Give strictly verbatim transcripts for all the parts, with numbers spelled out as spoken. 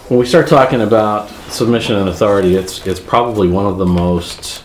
when we start talking about submission and authority, it's it's probably one of the most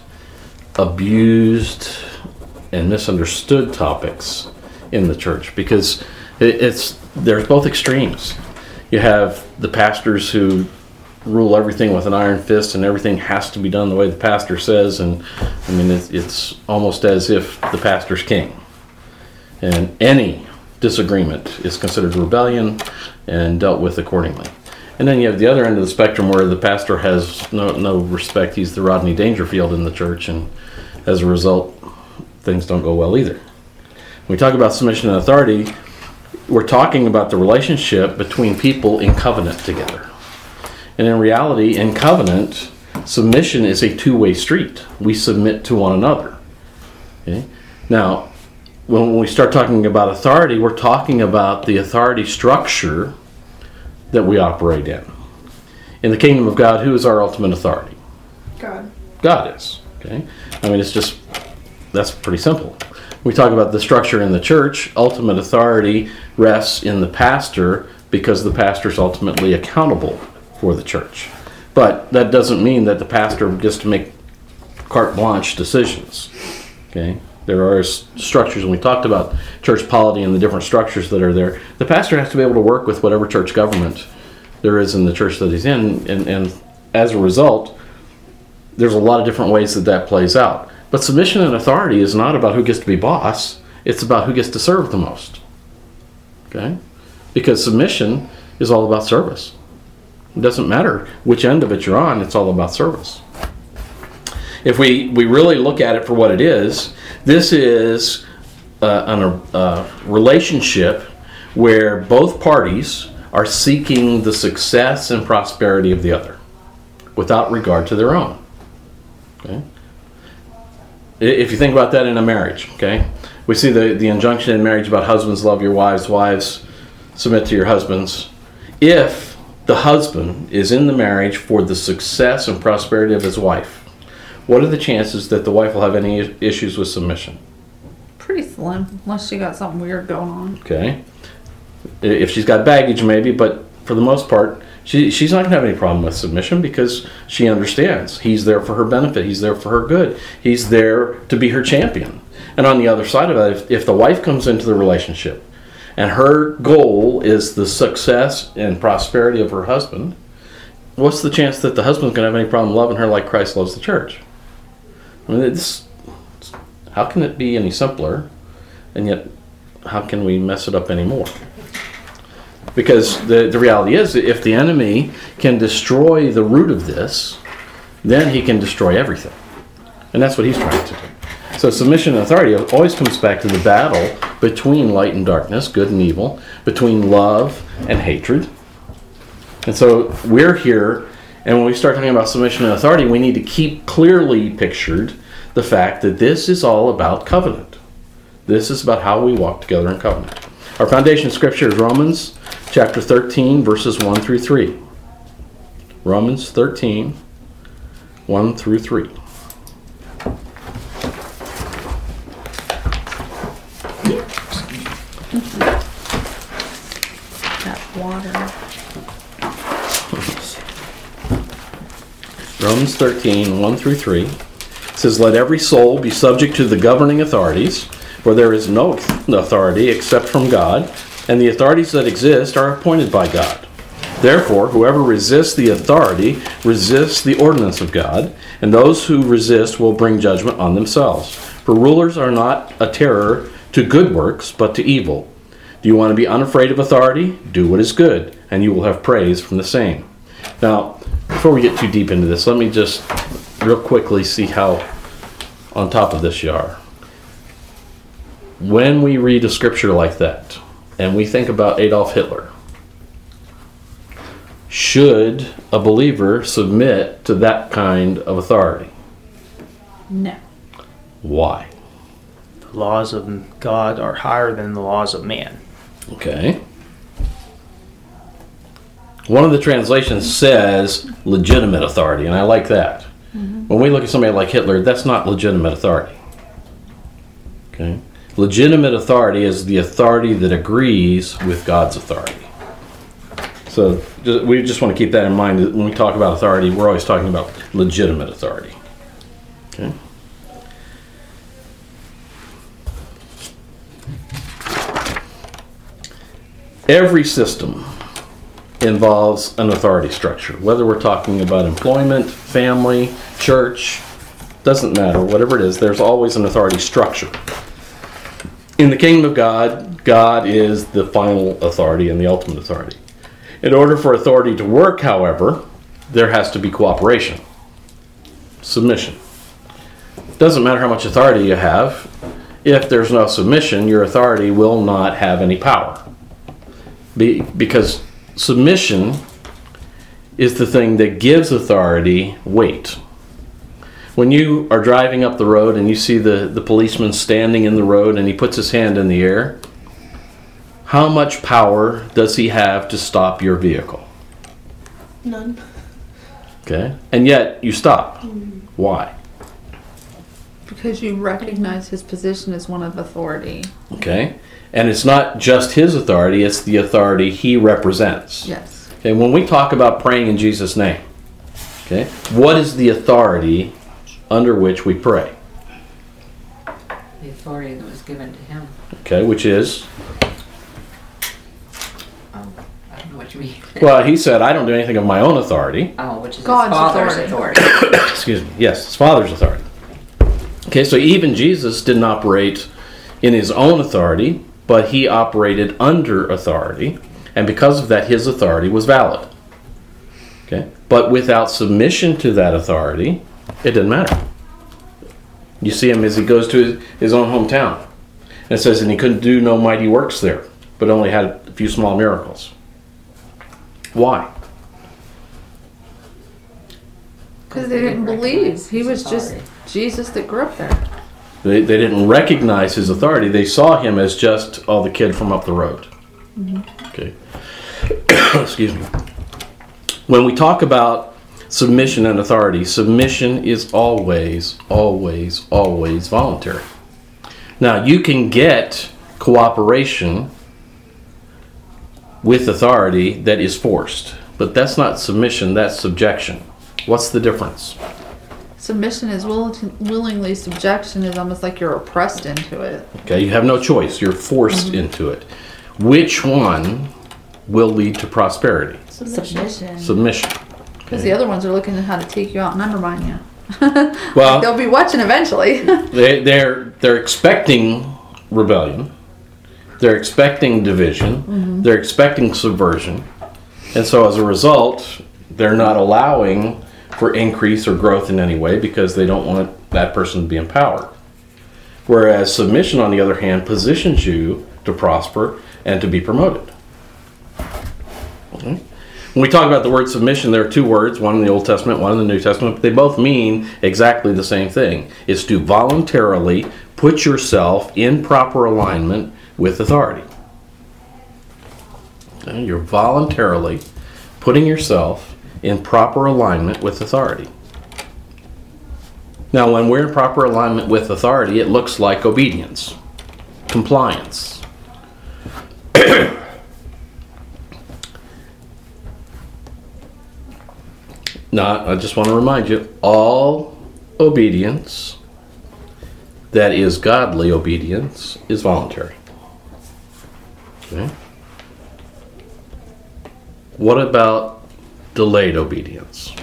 abused and misunderstood topics in the church, because it, it's there's both extremes. You have the pastors who rule everything with an iron fist, and everything has to be done the way the pastor says, and I mean it's, it's almost as if the pastor's king, and any disagreement is considered rebellion and dealt with accordingly. And then you have the other end of the spectrum where the pastor has no no respect. He's the Rodney Dangerfield in the church, and as a result, things don't go well either. When we talk about submission and authority, we're talking about the relationship between people in covenant together. And in reality, in covenant, submission is a two-way street. We submit to one another. Okay? Now, when we start talking about authority, we're talking about the authority structure that we operate in. In the kingdom of God, who is our ultimate authority? God. God is. Okay? I mean, it's just, that's pretty simple. We talk about the structure in the church. Ultimate authority rests in the pastor, because the pastor is ultimately accountable for the church. But that doesn't mean that the pastor gets to make carte blanche decisions. Okay? There are structures, and we talked about church polity and the different structures that are there. The pastor has to be able to work with whatever church government there is in the church that he's in, and, and as a result, there's a lot of different ways that that plays out. But submission and authority is not about who gets to be boss. It's about who gets to serve the most. Okay? Because submission is all about service. It doesn't matter which end of it you're on, it's all about service. If we, we really look at it for what it is, this is uh, an, a, a relationship where both parties are seeking the success and prosperity of the other without regard to their own. Okay? If you think about that in a marriage, okay, we see the, the injunction in marriage about husbands love your wives, wives submit to your husbands. If the husband is in the marriage for the success and prosperity of his wife, what are the chances that the wife will have any issues with submission? Pretty slim, unless she got something weird going on. Okay. If she's got baggage, maybe, but for the most part, she she's not going to have any problem with submission, because she understands he's there for her benefit. He's there for her good. He's there to be her champion. And on the other side of that, if, if the wife comes into the relationship and her goal is the success and prosperity of her husband, what's the chance that the husband's going to have any problem loving her like Christ loves the church? I mean, it's, how can it be any simpler, and yet how can we mess it up anymore? Because the, the reality is, that if the enemy can destroy the root of this, then he can destroy everything. And that's what he's trying to do. So submission and authority always comes back to the battle between light and darkness, good and evil, between love and hatred. And so we're here, and when we start talking about submission and authority, we need to keep clearly pictured the fact that this is all about covenant. This is about how we walk together in covenant. Our foundation scripture is Romans chapter thirteen, verses one through three. Romans thirteen, one through three. That water. Romans thirteen, one through three. It says, "Let every soul be subject to the governing authorities, for there is no authority except from God, and the authorities that exist are appointed by God. Therefore, whoever resists the authority resists the ordinance of God, and those who resist will bring judgment on themselves. For rulers are not a terror to good works, but to evil. Do you want to be unafraid of authority? Do what is good, and you will have praise from the same." Now, before we get too deep into this, let me just real quickly see how on top of this you are. When we read a scripture like that, and we think about Adolf Hitler, should a believer submit to that kind of authority? No. Why? The laws of God are higher than the laws of man. Okay. One of the translations says legitimate authority, and I like that. Mm-hmm. When we look at somebody like Hitler, that's not legitimate authority. Okay? Legitimate authority is the authority that agrees with God's authority. So Ju- We just want to keep that in mind that when we talk about authority, we're always talking about legitimate authority. Okay. Every system involves an authority structure, whether we're talking about employment, family, church, doesn't matter, whatever it is, there's always an authority structure. In the kingdom of God, God is the final authority and the ultimate authority. In order for authority to work, however, there has to be cooperation, submission. Doesn't matter how much authority you have, if there's no submission, your authority will not have any power. Be, because submission is the thing that gives authority weight. When you are driving up the road and you see the, the policeman standing in the road and he puts his hand in the air, how much power does he have to stop your vehicle? None. Okay? And yet you stop. Mm. Why? Because you recognize his position as one of authority. Okay? And it's not just his authority, it's the authority he represents. Yes. Okay, when we talk about praying in Jesus' name, okay, what is the authority under which we pray? The authority that was given to him. Okay, which is? Oh, I don't know what you mean. Well, he said, I don't do anything of my own authority. Oh, which is God's his father's authority. authority. Excuse me. Yes, his Father's authority. Okay, so even Jesus didn't operate in his own authority, but he operated under authority, and because of that, his authority was valid. Okay, but without submission to that authority, it didn't matter. You see him as he goes to his, his own hometown, and it says, and he couldn't do no mighty works there, but only had a few small miracles. Why? Because they didn't believe. He was just Jesus that grew up there. They, they didn't recognize his authority. They saw him as just, oh, the kid from up the road. Mm-hmm. Okay. Excuse me. When we talk about submission and authority, submission is always, always, always voluntary. Now, you can get cooperation with authority that is forced, but that's not submission, that's subjection. What's the difference? Submission is will- willingly. Subjection is almost like you're oppressed into it. Okay, you have no choice. You're forced mm-hmm. into it. Which one will lead to prosperity? Submission. Submission. Because Okay. the other ones are looking at how to take you out and undermine you. Well, they'll be watching eventually. they, they're they're expecting rebellion. They're expecting division. Mm-hmm. They're expecting subversion, and so as a result, they're not allowing for increase or growth in any way because they don't want that person to be in power. Whereas submission, on the other hand, positions you to prosper and to be promoted. Okay. When we talk about the word submission, there are two words, one in the Old Testament, one in the New Testament, but they both mean exactly the same thing. It's to voluntarily put yourself in proper alignment with authority. Okay. You're voluntarily putting yourself in proper alignment with authority. Now, when we're in proper alignment with authority, it looks like obedience, compliance. Now, I just want to remind you, all obedience that is godly obedience is voluntary. Okay? What about delayed obedience?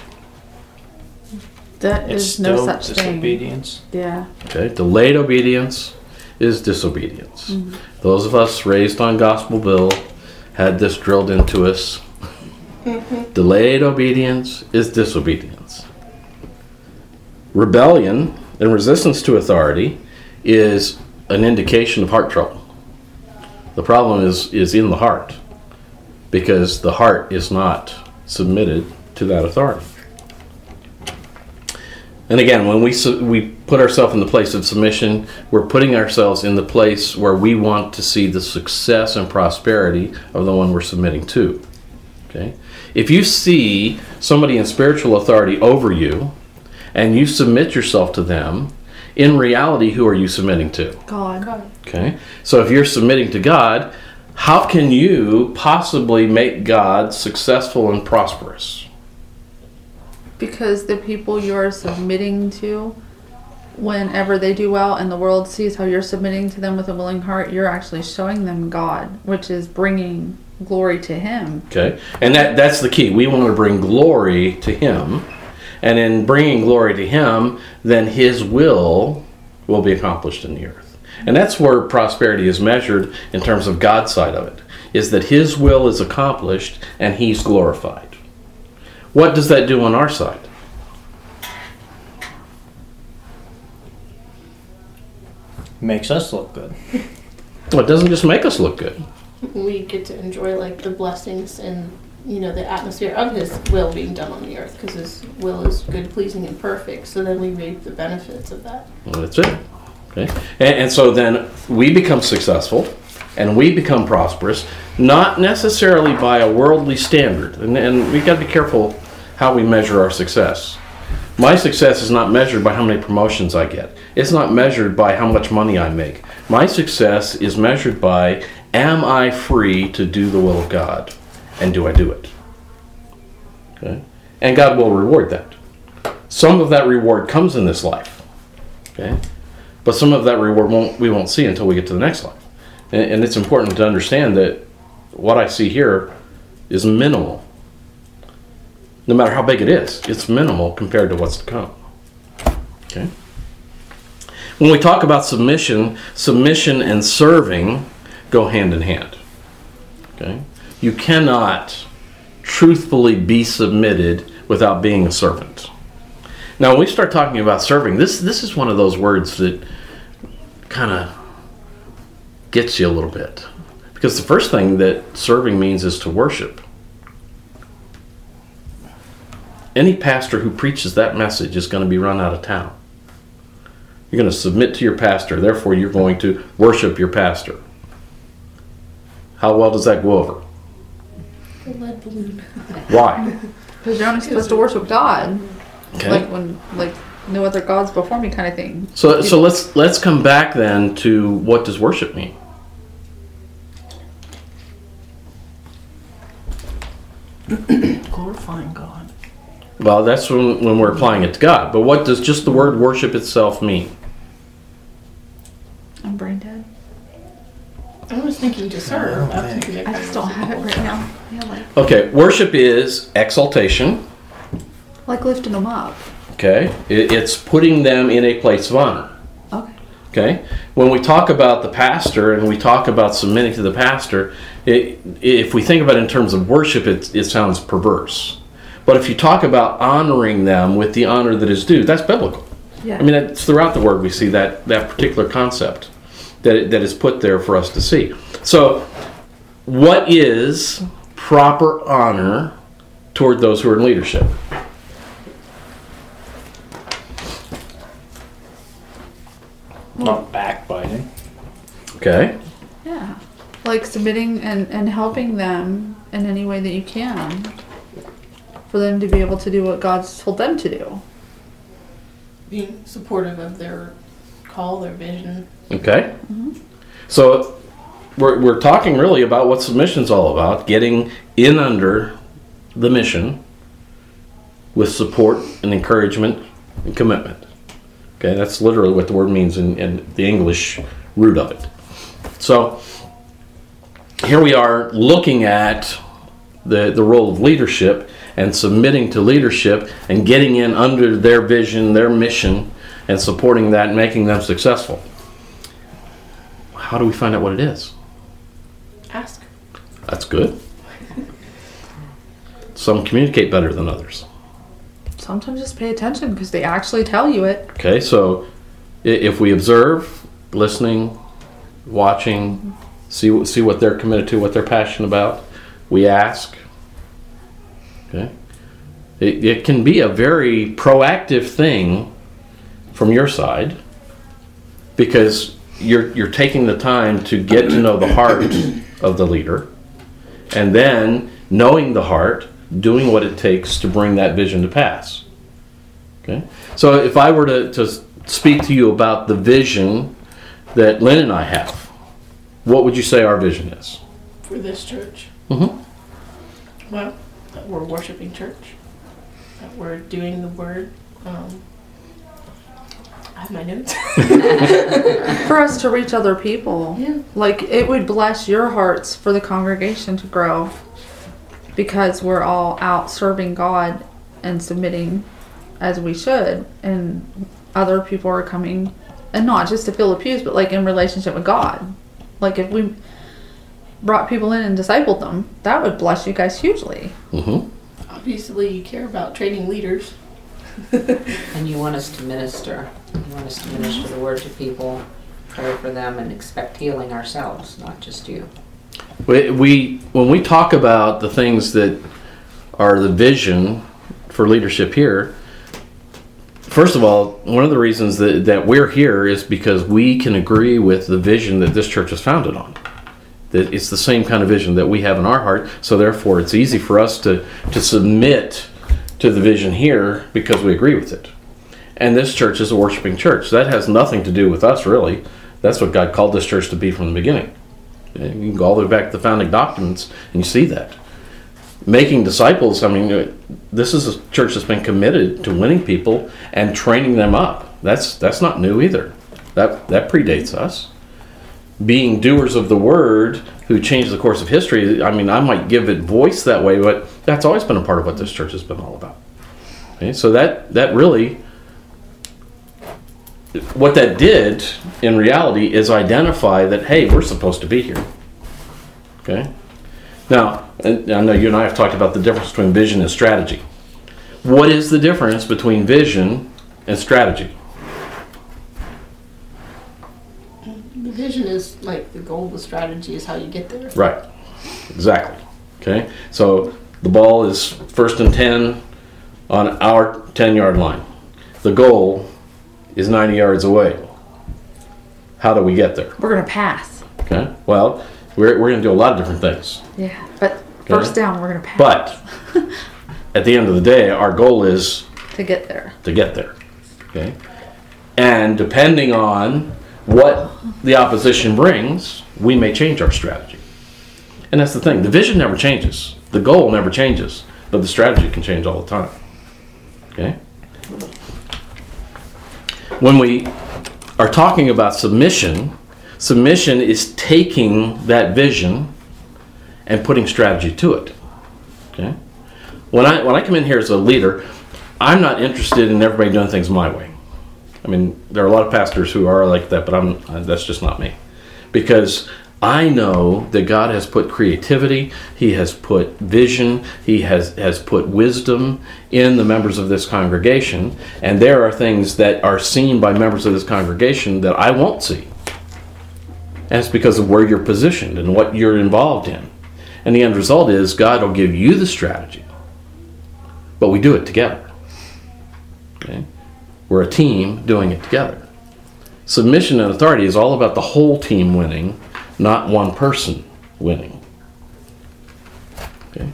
That It's is no still such thing. disobedience. Yeah. Okay, delayed obedience is disobedience. Mm-hmm. Those of us raised on Gospelville had this drilled into us. Mm-hmm. Delayed obedience is disobedience. Rebellion and resistance to authority is an indication of heart trouble. The problem is, is in the heart, because the heart is not submitted to that authority. And again, when we su- we put ourselves in the place of submission, we're putting ourselves in the place where we want to see the success and prosperity of the one we're submitting to. Okay? If you see somebody in spiritual authority over you, and you submit yourself to them, in reality, who are you submitting to? God. God. Okay? So if you're submitting to God, how can you possibly make God successful and prosperous? Because the people you're submitting to, whenever they do well and the world sees how you're submitting to them with a willing heart, you're actually showing them God, which is bringing glory to Him. Okay, and that that's the key. We want to bring glory to Him, and in bringing glory to Him, then His will will be accomplished in the earth. And that's where prosperity is measured in terms of God's side of it, is that His will is accomplished and He's glorified. What does that do on our side? Makes us look good. Well, it doesn't just make us look good. We get to enjoy like the blessings and, you know, the atmosphere of His will being done on the earth, because His will is good, pleasing, and perfect. So then we reap the benefits of that. Well, that's it. Okay, and, and so then we become successful and we become prosperous, not necessarily by a worldly standard. And, and we've got to be careful how we measure our success. My success is not measured by how many promotions I get. It's not measured by how much money I make. My success is measured by, am I free to do the will of God? And do I do it? Okay? And God will reward that. Some of that reward comes in this life. Okay? But some of that reward won't, we won't see until we get to the next life. And, and it's important to understand that what I see here is minimal. No matter how big it is, it's minimal compared to what's to come. Okay? When we talk about submission, submission and serving go hand in hand. Okay? You cannot truthfully be submitted without being a servant. Now, when we start talking about serving, this this is one of those words that kind of gets you a little bit. Because the first thing that serving means is to worship. Any pastor who preaches that message is going to be run out of town. You're going to submit to your pastor, therefore you're going to worship your pastor. How well does that go over? The lead balloon. Why? Because you're only supposed to worship God. Okay. Like when, like, no other gods before me kind of thing. So so let's let's come back then to what does worship mean? Glorifying God. Well, that's when, when we're applying it to God. But what does just the word worship itself mean? I'm brain dead. I was thinking to serve. I, was thinking I just don't have it right now. Yeah, like, Okay, worship is exaltation. like lifting them up. Okay, it, it's putting them in a place of honor. Okay. Okay, when we talk about the pastor and we talk about submitting to the pastor, it, if we think about it in terms of worship, it, it sounds perverse. But if you talk about honoring them with the honor that is due, that's biblical. Yeah. I mean, it's throughout the Word we see that, that particular concept that, that is put there for us to see. So, what is proper honor toward those who are in leadership? Not backbiting. Okay. Yeah. Like submitting and, and helping them in any way that you can for them to be able to do what God's told them to do. being supportive of their call, their vision. Okay. Mm-hmm. So we're, we're talking really about what submission's all about, getting in under the mission with support and encouragement and commitment. Okay, that's literally what the word means in, in the English root of it. So here we are looking at the, the role of leadership and submitting to leadership and getting in under their vision, their mission, and supporting that and making them successful. How do we find out what it is? Ask. That's good. Some communicate better than others. Sometimes just pay attention because they actually tell you it. Okay, so i- if we observe, listening, watching, see see what they're committed to, what they're passionate about, we ask. Okay, it, it can be a very proactive thing from your side because you're you're taking the time to get to know the heart of the leader, and then knowing the heart, doing what it takes to bring that vision to pass. Okay, so if I were to, to speak to you about the vision that Lynn and I have, what would you say our vision is? for this church? Mm-hmm. Well, that we're worshiping church, that we're doing the word. Um, I have my notes. For us to reach other people. Yeah. Like, it would bless your hearts for the congregation to grow because we're all out serving God and submitting as we should, and other people are coming, and not just to fill the pews, but like in relationship with God. Like, if we brought people in and discipled them, that would bless you guys hugely. Mm-hmm. Obviously, you care about training leaders. And you want us to minister. You want us to minister the word to people, pray for them, and expect healing ourselves, not just you. We, we when we talk about the things that are the vision for leadership here, first of all, one of the reasons that, that we're here is because we can agree with the vision that this church is founded on. That it's the same kind of vision that we have in our heart, so therefore it's easy for us to, to submit to the vision here because we agree with it. And this church is a worshiping church. That has nothing to do with us, really. That's what God called this church to be from the beginning. You can go all the way back to the founding documents and you see that. Making disciples, I mean, this is a church that's been committed to winning people and training them up. That's that's not new either. That that predates us. Being doers of the word who change the course of history, I mean, I might give it voice that way, but that's always been a part of what this church has been all about. Okay? So that that really, what that did in reality is identify that, hey, we're supposed to be here. Okay? Now, and I know you and I have talked about the difference between vision and strategy. What is the difference between vision and strategy? The vision is like the goal, the strategy is how you get there. Right. Exactly. Okay? So the ball is first and ten on our ten-yard line. The goal is ninety yards away. How do we get there? We're going to pass. Okay? Well, we're, we're going to do a lot of different things. Yeah. But first down, we're going to pass. But at the end of the day, our goal is to get there. to get there. Okay? And depending on what the opposition brings, we may change our strategy. And that's the thing. The vision never changes. The goal never changes. But the strategy can change all the time. Okay? When we are talking about submission, submission is taking that vision and putting strategy to it. Okay? When I when I come in here as a leader, I'm not interested in everybody doing things my way. I mean, there are a lot of pastors who are like that, but I'm that's just not me. Because I know that God has put creativity, He has put vision, He has, has put wisdom in the members of this congregation, and there are things that are seen by members of this congregation that I won't see. And it's because of where you're positioned and what you're involved in. And the end result is God will give you the strategy, but we do it together. Okay? We're a team doing it together. Submission and authority is all about the whole team winning, not one person winning. Okay.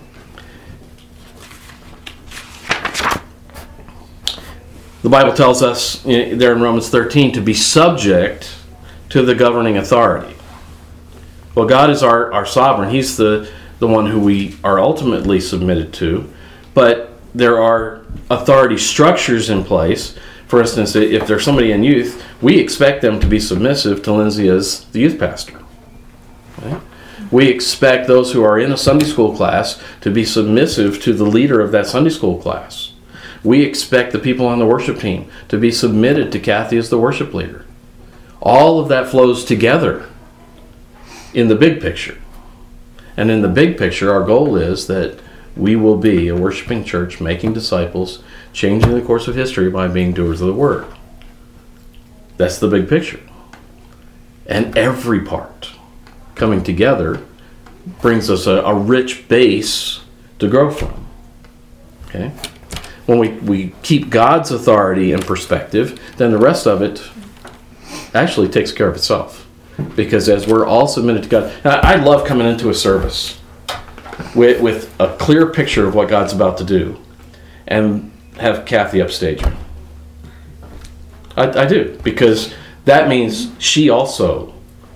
The Bible tells us there in Romans thirteen to be subject to the governing authority. Well, God is our, our sovereign. He's the, the one who we are ultimately submitted to. But there are authority structures in place. For instance, if there's somebody in youth, we expect them to be submissive to Lindsay as the youth pastor. Okay? We expect those who are in a Sunday school class to be submissive to the leader of that Sunday school class. We expect the people on the worship team to be submitted to Kathy as the worship leader. All of that flows together in the big picture. And in the big picture, our goal is that we will be a worshiping church making disciples, changing the course of history by being doers of the word. That's the big picture. And every part coming together brings us a, a rich base to grow from. Okay? When we, we keep God's authority in perspective, then the rest of it actually takes care of itself. Because as we're all submitted to God, I, I love coming into a service with, with a clear picture of what God's about to do and have Kathy upstaging. I, I do, because that means she also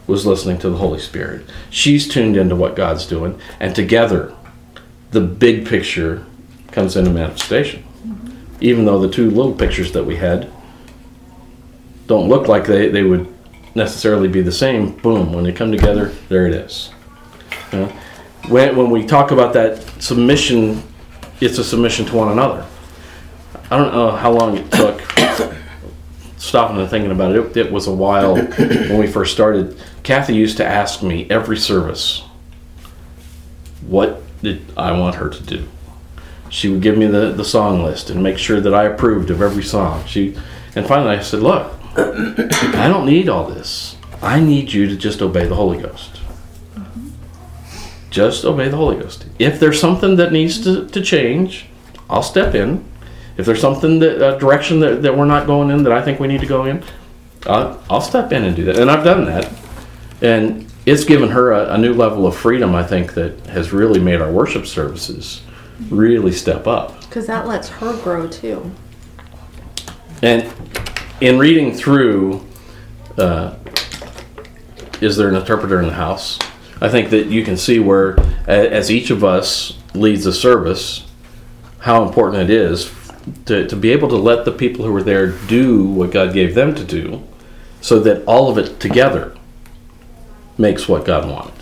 was listening to the Holy Spirit. She's tuned into what God's doing, and together, the big picture comes into manifestation. Mm-hmm. Even though the two little pictures that we had don't look like they, they would necessarily be the same, boom, when they come together, there it is. You know? when, when we talk about that submission, it's a submission to one another. I don't know how long it took stopping and thinking about it. It, it was a while when we first started. Kathy used to ask me every service, what did I want her to do? She would give me the, the song list and make sure that I approved of every song. She, and finally I said, look, I don't need all this. I need you to just obey the Holy Ghost. Mm-hmm. Just obey the Holy Ghost. If there's something that needs to, to change, I'll step in. If there's something that a direction that, that we're not going in that I think we need to go in, I'll, I'll step in and do that. And I've done that. And it's given her a, a new level of freedom, I think, that has really made our worship services really step up. Because that lets her grow too. And in reading through, uh, is there an interpreter in the house? I think that you can see where, as each of us leads a service, how important it is to, to be able to let the people who are there do what God gave them to do, so that all of it together makes what God wanted.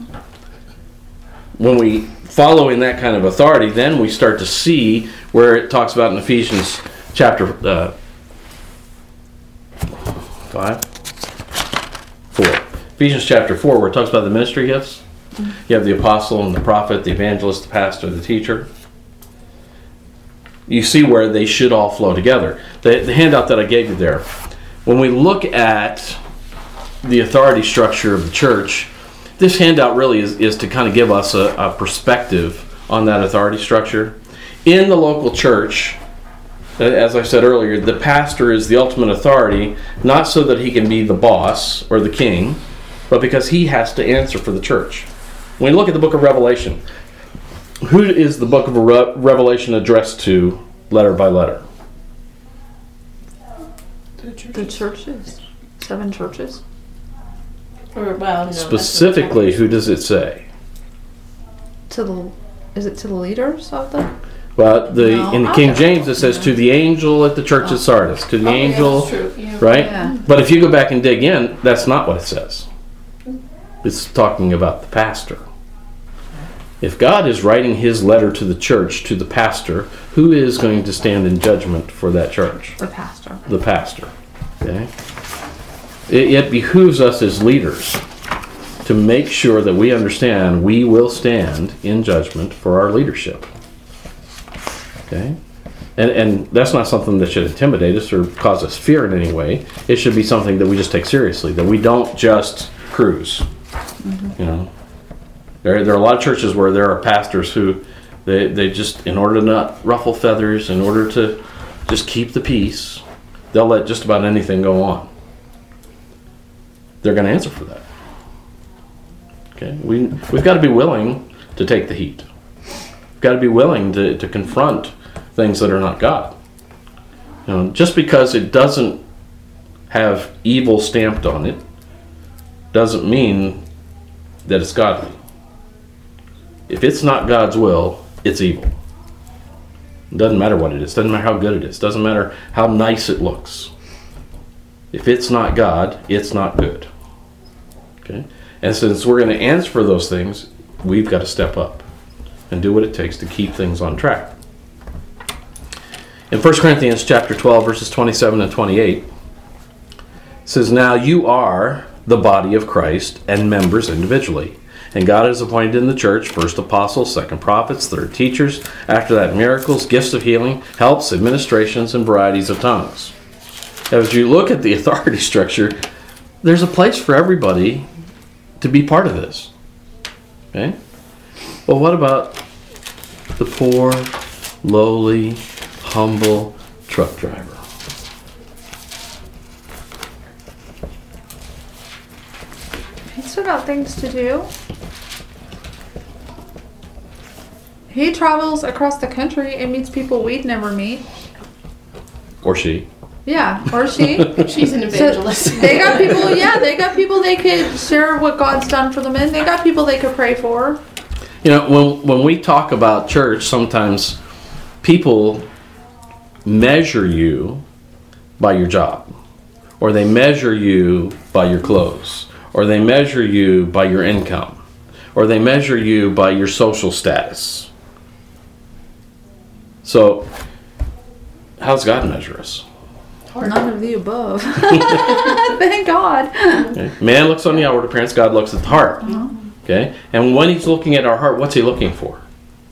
When we follow in that kind of authority, then we start to see where it talks about in Ephesians chapter uh, five, four. Ephesians chapter four, where it talks about the ministry gifts. Mm-hmm. You have the apostle and the prophet, the evangelist, the pastor, the teacher. You see where they should all flow together. The, the handout that I gave you there, when we look at the authority structure of the church, this handout really is, is to kind of give us a, a perspective on that authority structure. In the local church, as I said earlier, the pastor is the ultimate authority, not so that he can be the boss or the king, but because he has to answer for the church. When we look at the book of Revelation, who is the book of Re- Revelation addressed to letter by letter? The churches. The churches. Seven churches. Or, well, no, Specifically, who does it say? To the, is it to the leaders of the? Well, the No, in the I King don't James it know. says to the angel at the church of Sardis, to the Oh, yeah, angel, that's true. Yeah. right? Yeah. But if you go back and dig in, that's not what it says. It's talking about the pastor. If God is writing his letter to the church, to the pastor, who is going to stand in judgment for that church? The pastor. The pastor. Okay? It, it behooves us as leaders to make sure that we understand we will stand in judgment for our leadership. Okay? And, and that's not something that should intimidate us or cause us fear in any way. It should be something that we just take seriously, that we don't just cruise. Mm-hmm. You know? There, there are a lot of churches where there are pastors who, they, they just, in order to not ruffle feathers, in order to just keep the peace, they'll let just about anything go on. They're going to answer for that. Okay, we, we've got to be willing to take the heat. We've got to be willing to, to confront things that are not God. You know, just because it doesn't have evil stamped on it doesn't mean that it's godly. If it's not God's will, it's evil. It doesn't matter what it is. It doesn't matter how good it is. It doesn't matter how nice it looks. If it's not God, it's not good. Okay? And since we're going to answer for those things, we've got to step up and do what it takes to keep things on track. In First Corinthians chapter twelve, verses twenty-seven and twenty-eight, it says, "Now you are the body of Christ and members individually. And God has appointed in the church first apostles, second prophets, third teachers, after that miracles, gifts of healing, helps, administrations, and varieties of tongues." As you look at the authority structure, there's a place for everybody to be part of this. Okay? Well, what about the poor, lowly, humble truck driver? He's still got things to do. He travels across the country and meets people we'd never meet. Or she? Yeah, or she. She's an evangelist. So they got people, yeah, they got people they could share what God's done for them in. They got people they could pray for. You know, when when we talk about church, sometimes people measure you by your job, or they measure you by your clothes, or they measure you by your income, or they measure you by your social status. So, how's God measure us? None of the above. Thank God. Okay. Man looks on the outward appearance, God looks at the heart. Uh-huh. Okay? And when he's looking at our heart, what's he looking for?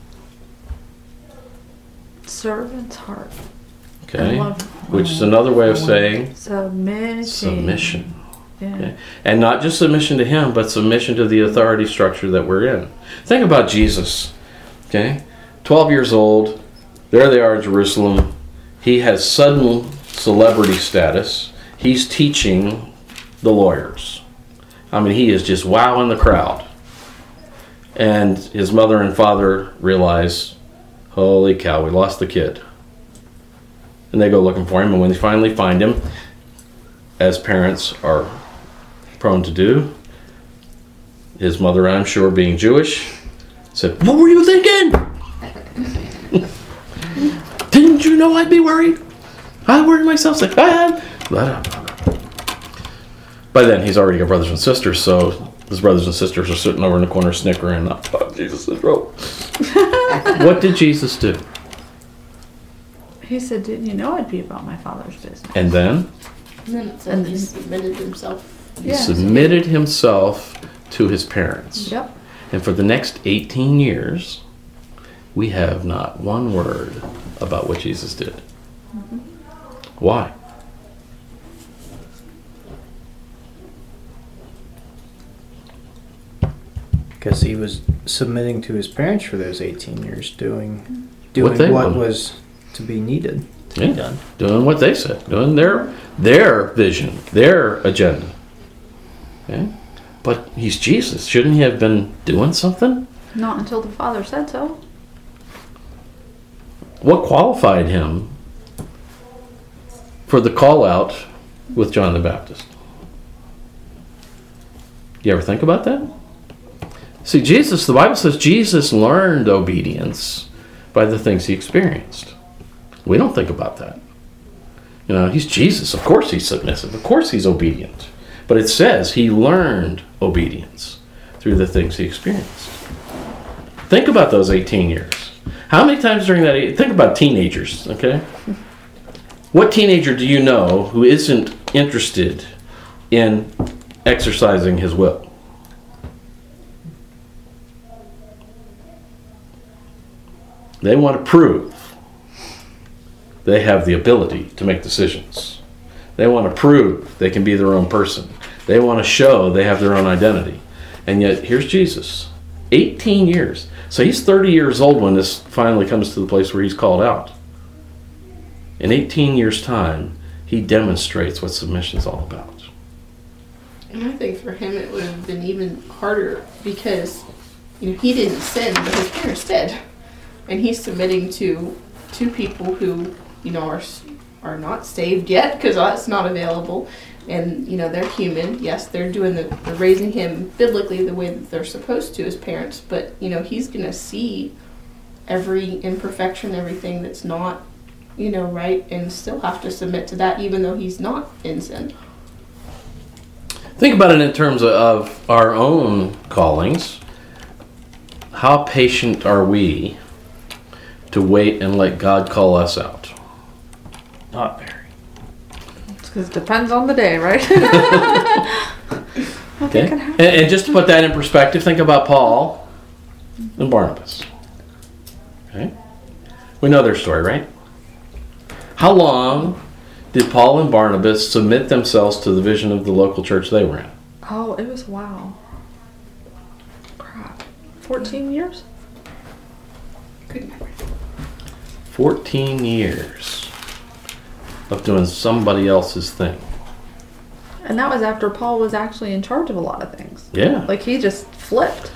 Servant's heart. Okay? I love- Which is another way of saying Submission. submission. Yeah. Okay? And not just submission to him, but submission to the authority structure that we're in. Think about Jesus. Okay? twelve years old, there they are in Jerusalem. He has sudden celebrity status. He's teaching the lawyers. I mean, he is just wowing the crowd. And his mother and father realize, holy cow, we lost the kid. And they go looking for him, and when they finally find him, as parents are prone to do, his mother, I'm sure, being Jewish, said, what were you thinking? Didn't you know I'd be worried? I worried myself. Like, ah. By then, he's already got brothers and sisters, so his brothers and sisters are sitting over in the corner snickering. Oh, Jesus is wrong. What did Jesus do? He said, didn't you know I'd be about my Father's business? And then And then it says And he then- submitted himself. he Yeah. submitted himself to his parents. Yep. And for the next eighteen years, we have not one word about what Jesus did. Mm-hmm. Why? Because he was submitting to his parents for those eighteen years, doing doing What what, they wanted. was to be needed to Yeah. be done. Doing what they said, doing their their vision, their agenda. Okay? But he's Jesus. Shouldn't he have been doing something? Not until the Father said so. What qualified him for the call out with John the Baptist? You ever think about that? See, Jesus, the Bible says Jesus learned obedience by the things he experienced. We don't think about that. You know, he's Jesus. Of course he's submissive. Of course he's obedient. But it says he learned obedience through the things he experienced. Think about those eighteen years. How many times during that, eight, think about teenagers, okay? What teenager do you know who isn't interested in exercising his will? They want to prove they have the ability to make decisions. They want to prove they can be their own person. They want to show they have their own identity. And yet, here's Jesus. eighteen years. So he's thirty years old when this finally comes to the place where he's called out. In eighteen years' time, he demonstrates what submission is all about. And I think for him it would have been even harder because, you know, he didn't sin, but his parents did, and he's submitting to two people who, you know, are are not saved yet because that's not available, and you know they're human. Yes, they're doing the they're raising him biblically the way that they're supposed to as parents, but you know he's gonna see every imperfection, everything that's not, you know, right, and still have to submit to that, even though he's not in sin. Think about it in terms of our own callings. How patient are we to wait and let God call us out? Not very. Because it depends on the day, right? Okay? And, and just to put that in perspective, think about Paul and Barnabas. Okay? We know their story, right? How long did Paul and Barnabas submit themselves to the vision of the local church they were in? Oh, it was wow. Crap. fourteen years? Good memory. fourteen years of doing somebody else's thing. And that was after Paul was actually in charge of a lot of things. Yeah. Like he just flipped.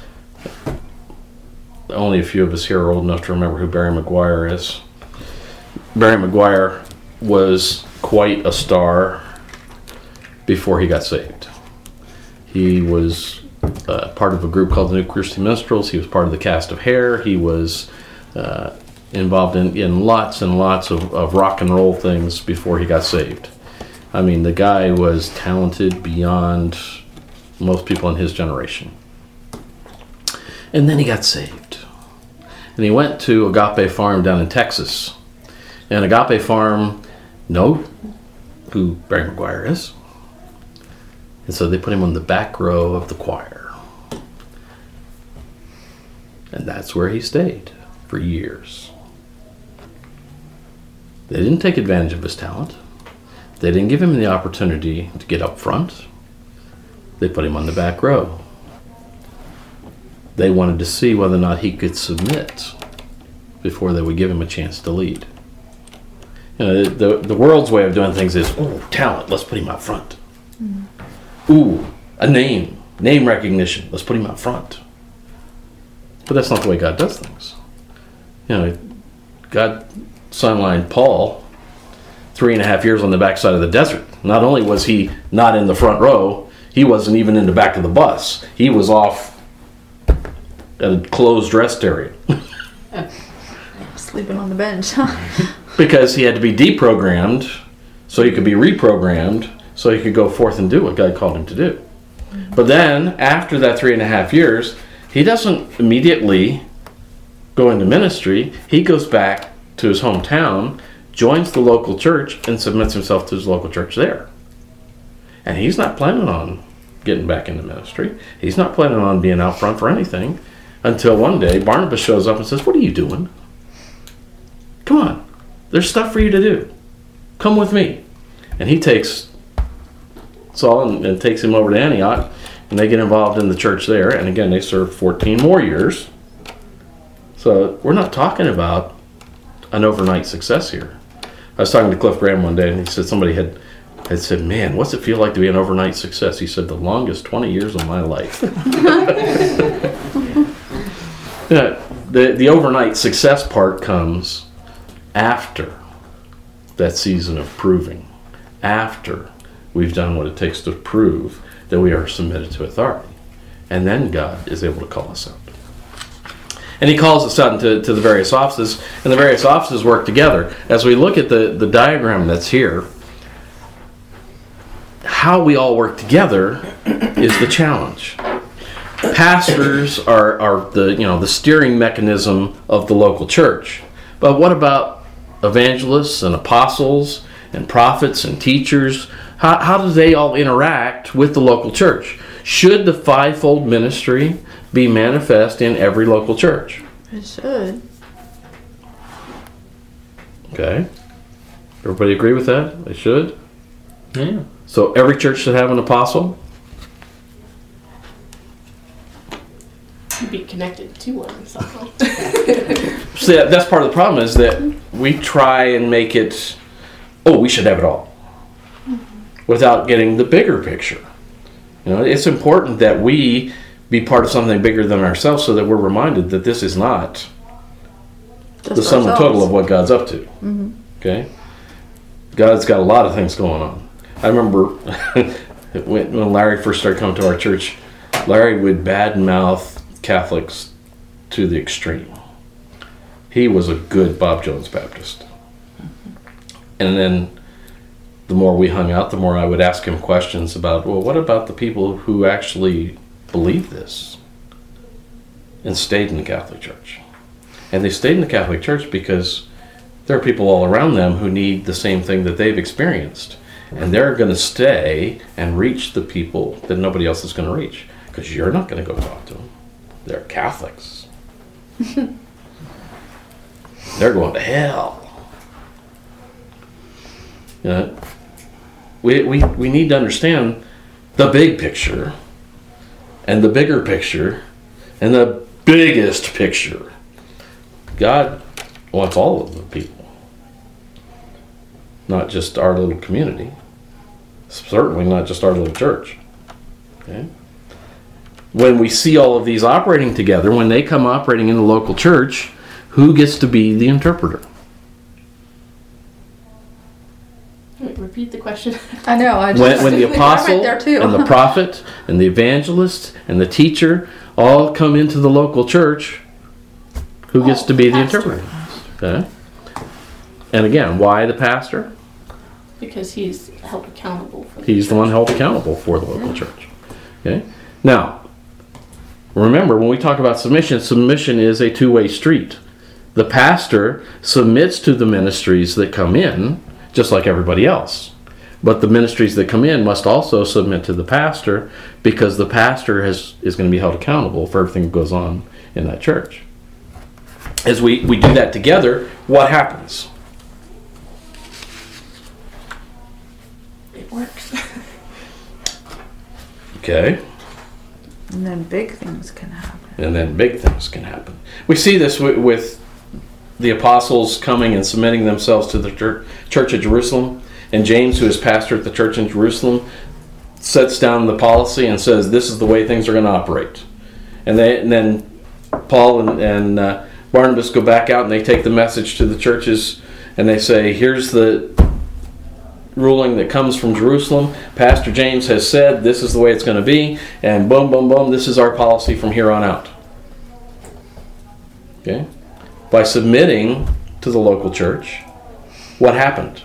Only a few of us here are old enough to remember who Barry Maguire is. Barry Maguire was quite a star before he got saved. He was uh, part of a group called the New Christian Minstrels. He was part of the cast of Hair. He was uh, involved in, in lots and lots of, of rock and roll things before he got saved. I mean, the guy was talented beyond most people in his generation. And then he got saved. And he went to Agape Farm down in Texas. And Agape Farm know who Barry McGuire is. And so they put him on the back row of the choir. And that's where he stayed for years. They didn't take advantage of his talent. They didn't give him the opportunity to get up front. They put him on the back row. They wanted to see whether or not he could submit before they would give him a chance to lead. You know, the, the world's way of doing things is, oh, talent, let's put him out front. Mm-hmm. Ooh, a name, name recognition, let's put him out front. But that's not the way God does things. You know, God sidelined Paul three and a half years on the backside of the desert. Not only was he not in the front row, he wasn't even in the back of the bus. He was off at a closed rest area. Sleeping on the bench. Because he had to be deprogrammed so he could be reprogrammed so he could go forth and do what God called him to do. But then, after that three and a half years, he doesn't immediately go into ministry. He goes back to his hometown, joins the local church, and submits himself to his local church there. And he's not planning on getting back into ministry. He's not planning on being out front for anything until one day Barnabas shows up and says, "What are you doing? Come on. There's stuff for you to do. Come with me." And he takes Saul and, and takes him over to Antioch, and they get involved in the church there. And again, they serve fourteen more years. So we're not talking about an overnight success here. I was talking to Cliff Graham one day, and he said somebody had, had said, "Man, what's it feel like to be an overnight success?" He said, "The longest twenty years of my life." Yeah, the, the overnight success part comes after that season of proving, after we've done what it takes to prove that we are submitted to authority. And then God is able to call us out. And he calls us out into to the various offices, and the various offices work together. As we look at the, the diagram that's here, how we all work together is the challenge. Pastors are, are the you know the steering mechanism of the local church. But what about evangelists and apostles and prophets and teachers? How, how do they all interact with the local church? Should the fivefold ministry be manifest in every local church? It should. Okay. Everybody agree with that? It should? Yeah. So every church should have an apostle? Be connected to one somehow. See, that's part of the problem is that we try and make it, oh, we should have it all, without getting the bigger picture. You know, it's important that we be part of something bigger than ourselves so that we're reminded that this is not Just the sum and ourselves. total of what God's up to. Mm-hmm. Okay? God's got a lot of things going on. I remember when, when Larry first started coming to our church, Larry would badmouth Catholics to the extreme. He was a good Bob Jones Baptist. And then the more we hung out, the more I would ask him questions about, well, what about the people who actually believe this and stayed in the Catholic Church? And they stayed in the Catholic Church because there are people all around them who need the same thing that they've experienced. And they're going to stay and reach the people that nobody else is going to reach. Because you're not going to go talk to them. They're Catholics. They're going to hell. You know, we, we, we need to understand the big picture and the bigger picture and the biggest picture. God wants all of the people, not just our little community, certainly not just our little church. Okay? When we see all of these operating together, when they come operating in the local church, who gets to be the interpreter? Wait, repeat the question. I know. I just, When, when the I apostle went there too. and the prophet and the evangelist and the teacher all come into the local church, who gets Oh, to be the pastor. interpreter? Okay. And again, why the pastor? Because he's held accountable for the He's the one held accountable for the local church. Okay. Now, remember when we talk about submission, submission is a two-way street. The pastor submits to the ministries that come in, just like everybody else. But the ministries that come in must also submit to the pastor, because the pastor has, is going to be held accountable for everything that goes on in that church. As we, we do that together, what happens? It works. Okay. And then big things can happen. And then big things can happen. We see this with, with the apostles coming and submitting themselves to the church, church at Jerusalem. And James, who is pastor at the church in Jerusalem, sets down the policy and says, this is the way things are going to operate. And, they, and then Paul and, and uh, Barnabas go back out and they take the message to the churches and they say, here's the ruling that comes from Jerusalem. Pastor James has said this is the way it's going to be, and boom, boom, boom, this is our policy from here on out. Okay? By submitting to the local church, what happened?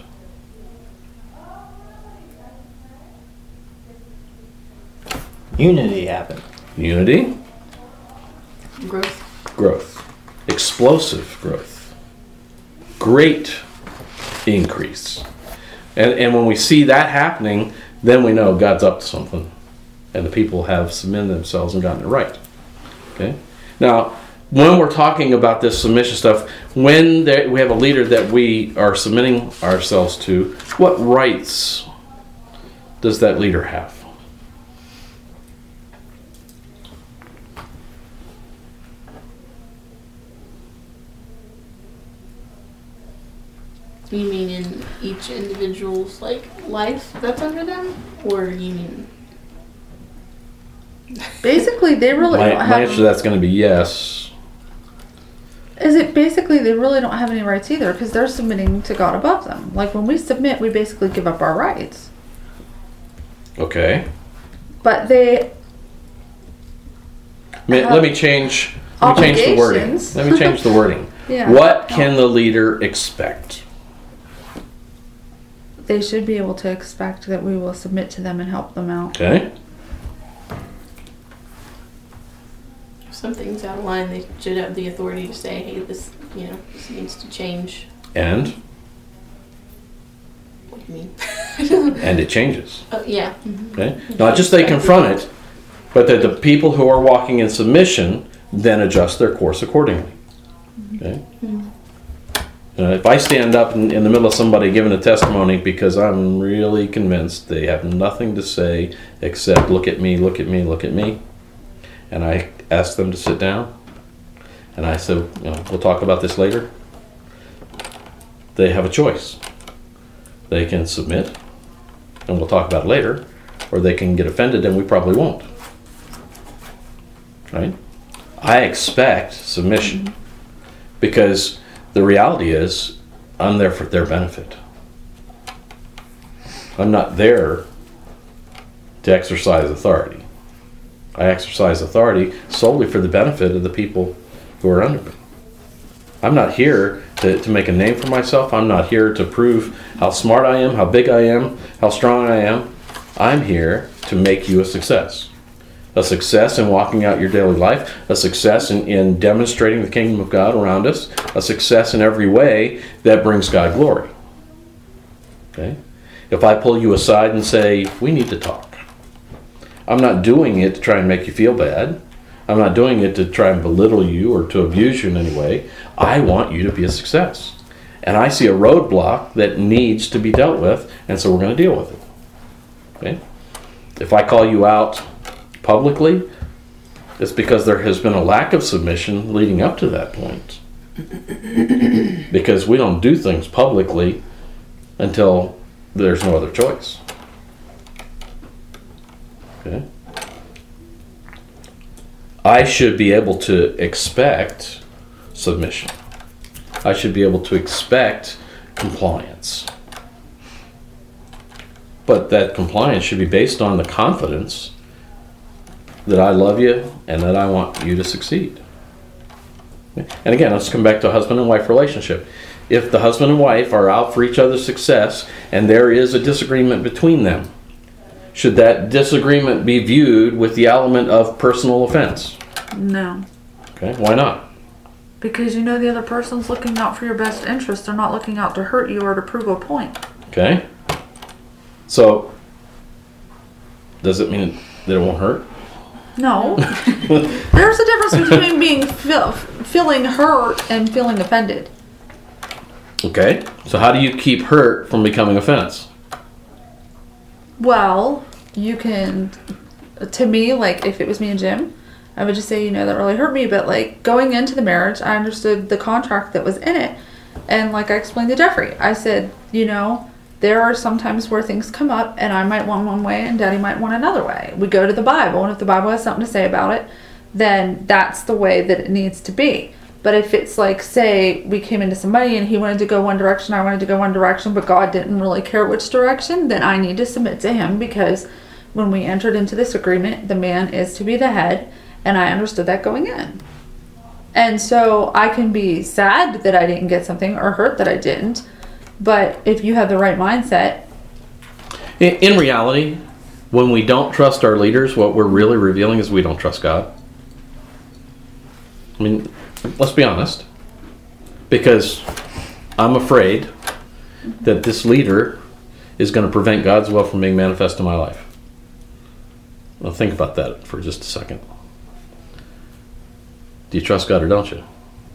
Unity happened. Unity, Growth. growth, explosive growth, great increase. And, and when we see that happening, then we know God's up to something. And the people have submitted themselves and gotten it right. Okay? Now, when we're talking about this submission stuff, when there, we have a leader that we are submitting ourselves to, what rights does that leader have? You mean in each individual's like life that's under them, or you mean? Basically, they really My, don't my have. answer to that's going to be yes. Is it basically they really don't have any rights either because they're submitting to God above them? Like when we submit, we basically give up our rights. Okay. But they May- Uh, let me change. Let me change the wording. obligations. Let me change the wording. Yeah. What can the leader expect? they should be able to expect that we will submit to them and help them out. Okay. If something's out of line, they should have the authority to say, "Hey, this, you know, this needs to change." And What do you mean? and it changes. Oh, yeah. Mhm. Okay. Not just they confront it, but that the people who are walking in submission then adjust their course accordingly. Okay. Uh, if I stand up in, in the middle of somebody giving a testimony because I'm really convinced they have nothing to say except look at me, look at me, look at me, and I ask them to sit down, and I said, you know, we'll talk about this later, they have a choice. They can submit, and we'll talk about it later, or they can get offended, and we probably won't. Right? I expect submission because the reality is, I'm there for their benefit. I'm not there to exercise authority. I exercise authority solely for the benefit of the people who are under me. I'm not here to, to make a name for myself. I'm not here to prove how smart I am, how big I am, how strong I am. I'm here to make you a success. A success in walking out your daily life, a success in, in demonstrating the kingdom of God around us, a success in every way that brings God glory. Okay? If I pull you aside and say, we need to talk, I'm not doing it to try and make you feel bad. I'm not doing it to try and belittle you or to abuse you in any way. I want you to be a success. And I see a roadblock that needs to be dealt with, and so we're going to deal with it. Okay? If I call you out publicly, it's because there has been a lack of submission leading up to that point. Because we don't do things publicly until there's no other choice. Okay? I should be able to expect submission. I should be able to expect compliance. But that compliance should be based on the confidence that I love you and that I want you to succeed. And again, let's come back to a husband and wife relationship. If the husband and wife are out for each other's success and there is a disagreement between them, should that disagreement be viewed with the element of personal offense? No. Okay, why not? Because you know the other person's looking out for your best interest. They're not looking out to hurt you or to prove a point. Okay. So, does it mean that it won't hurt? No. There's a difference between being feel, feeling hurt and feeling offended. Okay. So how do you keep hurt from becoming offense? Well, you can, to me, like if it was me and Jim, I would just say, you know, that really hurt me. But like going into the marriage, I understood the contract that was in it. And like I explained to Jeffrey, I said, you know, there are some times where things come up and I might want one way and Daddy might want another way. We go to the Bible, and if the Bible has something to say about it, then that's the way that it needs to be. But if it's like, say, we came into some money and he wanted to go one direction, I wanted to go one direction, but God didn't really care which direction, then I need to submit to him, because when we entered into this agreement, the man is to be the head, and I understood that going in. And so I can be sad that I didn't get something or hurt that I didn't, but if you have the right mindset. In, in reality, when we don't trust our leaders, what we're really revealing is we don't trust God. I mean, let's be honest. Because I'm afraid that this leader is going to prevent God's will from being manifest in my life. Well, think about that for just a second. Do you trust God or don't you?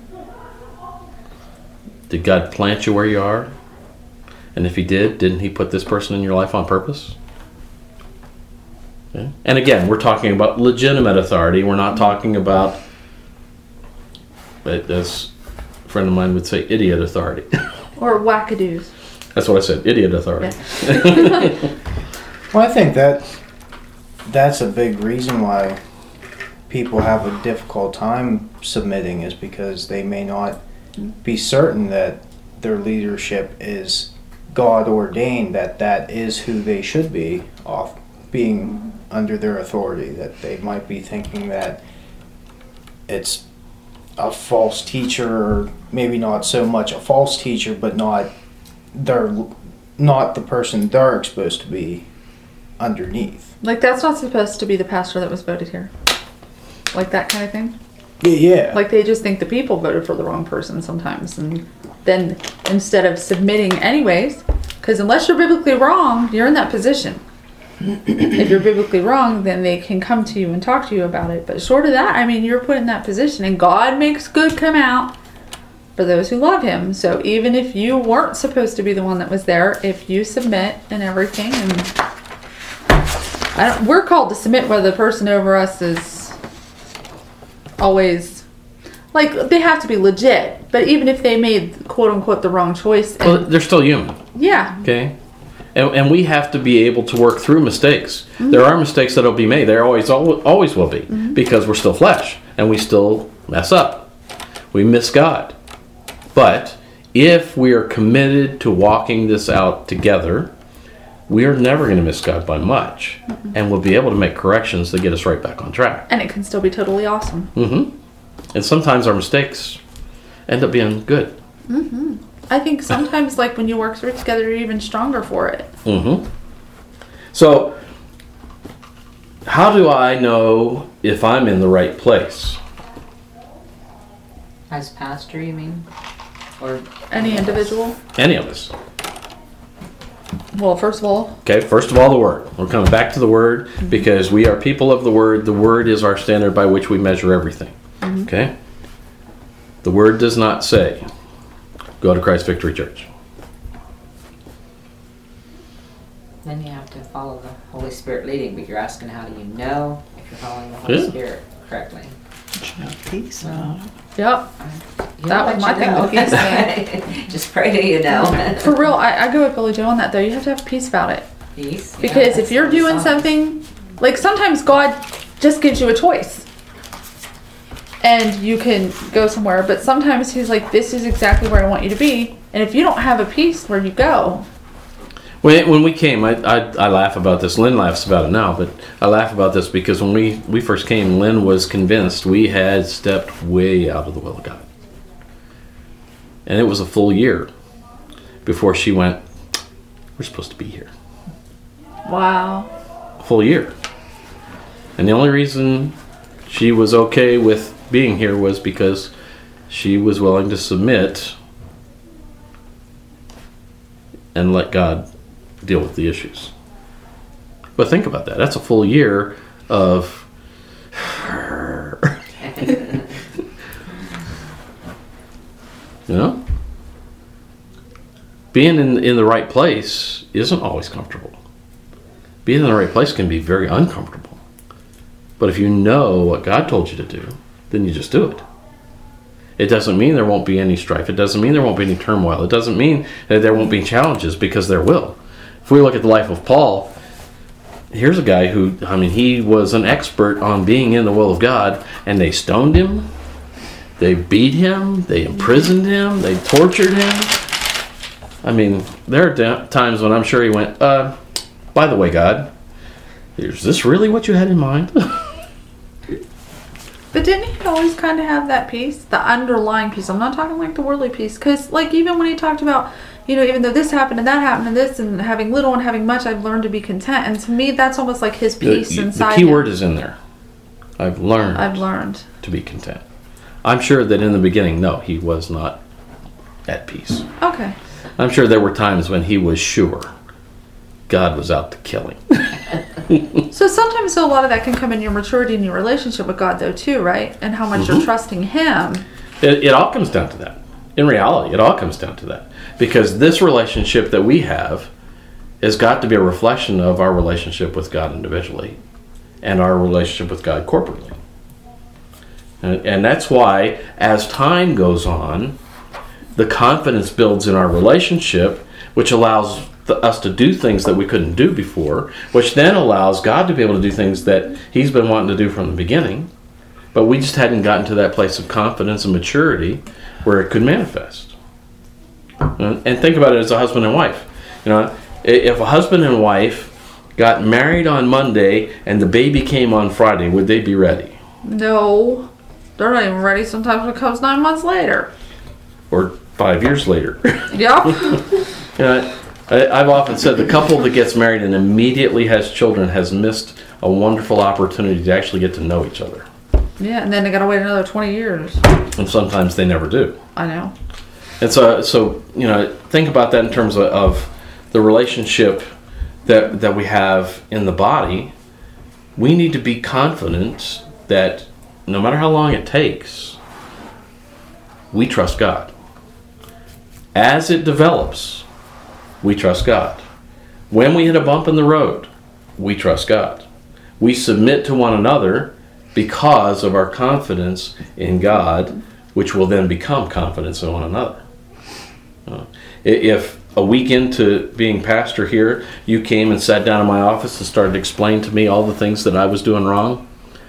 Did God plant you where you are? And if he did, didn't he put this person in your life on purpose? Okay. And again, we're talking about legitimate authority. We're not talking about, as a friend of mine would say, idiot authority. Or wackadoos. That's what I said, idiot authority. Yeah. Well, I think that that's a big reason why people have a difficult time submitting, is because they may not be certain that their leadership is God ordained, that that is who they should be, off being under their authority. That they might be thinking that it's a false teacher, or maybe not so much a false teacher, but not they're not the person they're supposed to be underneath. Like, that's not supposed to be the pastor that was voted here. Like that kind of thing. Yeah, yeah. Like, they just think the people voted for the wrong person sometimes. And then instead of submitting anyways, because unless you're biblically wrong, you're in that position. If you're biblically wrong, then they can come to you and talk to you about it. But short of that, I mean, you're put in that position, and God makes good come out for those who love him. So even if you weren't supposed to be the one that was there, if you submit and everything, and I don't, we're called to submit whether the person over us is always, like, they have to be legit. But even if they made, quote unquote, the wrong choice. And, Well, they're still human, yeah. okay? And, and we have to be able to work through mistakes. Mm-hmm. There are mistakes that will be made. There always, always will be, mm-hmm. because we're still flesh and we still mess up. We miss God. But if we are committed to walking this out together, we are never going to miss God by much, mm-hmm. and we'll be able to make corrections that get us right back on track. And it can still be totally awesome. Mm-hmm. And sometimes our mistakes end up being good. Mm-hmm. I think sometimes, like, when you work through it together, you're even stronger for it. Mm-hmm. So, how do I know if I'm in the right place? As pastor, you mean? Or Any individual. Any of us. Well, first of all, Okay, first of all, the Word. We're coming back to the Word, mm-hmm. because we are people of the Word. The Word is our standard by which we measure everything. Mm-hmm. Okay? The Word does not say, go to Christ Victory Church. then you have to follow the Holy Spirit leading, but you're asking how do you know if you're following the Holy Yeah. Spirit correctly? Peace. Well, yep. you That know was what my you thing with know. Just pray till you know. For real, I, I go with Billy Joe on that, though. You have to have peace about it. Peace. Yeah, Because if that's you're what the doing song- something, like, sometimes God just gives you a choice. And you can go somewhere, but sometimes he's like, this is exactly where I want you to be. And if you don't have a peace where you go. When, when we came, I, I, I laugh about this. Lynn laughs about it now, but I laugh about this because when we, we first came, Lynn was convinced we had stepped way out of the will of God. And it was a full year before she went, we're supposed to be here. Wow. A full year. And the only reason she was okay with being here was because she was willing to submit and let God deal with the issues. But think about that. That's a full year of you know? Being in in the right place isn't always comfortable. Being in the right place can be very uncomfortable. But if you know what God told you to do, then you just do it. It doesn't mean there won't be any strife. It doesn't mean there won't be any turmoil. It doesn't mean that there won't be challenges, because there will. If we look at the life of Paul, here's a guy who, I mean, he was an expert on being in the will of God, and they stoned him, they beat him, they imprisoned him, they tortured him. I mean, there are da- times when I'm sure he went, uh, by the way, God, is this really what you had in mind? But didn't he always kind of have that peace? The underlying peace. I'm not talking like the worldly peace. Because, like, even when he talked about, you know, even though this happened and that happened and this and having little and having much, I've learned to be content. And to me, that's almost like his peace the, inside The key him. word is in there. I've learned. I've learned. To be content. I'm sure that in the beginning, no, he was not at peace. Okay. I'm sure there were times when he was sure God was out to kill him. So sometimes so a lot of that can come in your maturity in your relationship with God, though, too, right? And how much Mm-hmm. you're trusting Him. It, it all comes down to that. In reality, it all comes down to that. Because this relationship that we have has got to be a reflection of our relationship with God individually and our relationship with God corporately. And, and that's why, as time goes on, the confidence builds in our relationship, which allows the, us to do things that we couldn't do before, which then allows God to be able to do things that He's been wanting to do from the beginning, but we just hadn't gotten to that place of confidence and maturity where it could manifest. And, and think about it as a husband and wife. You know, if a husband and wife got married on Monday and the baby came on Friday, would they be ready? No. They're not even ready sometimes when it comes nine months later. Or five years later? Yep. You know, I, I've often said the couple that gets married and immediately has children has missed a wonderful opportunity to actually get to know each other. Yeah, and then they gotta wait another twenty years. And sometimes they never do. I know. And so, so you know, think about that in terms of, of the relationship that that we have in the body. We need to be confident that no matter how long it takes, we trust God. As it develops, we trust God. When we hit a bump in the road, we trust God. We submit to one another because of our confidence in God, which will then become confidence in one another. Uh, if a week into being pastor here, you came and sat down in my office and started to explain to me all the things that I was doing wrong,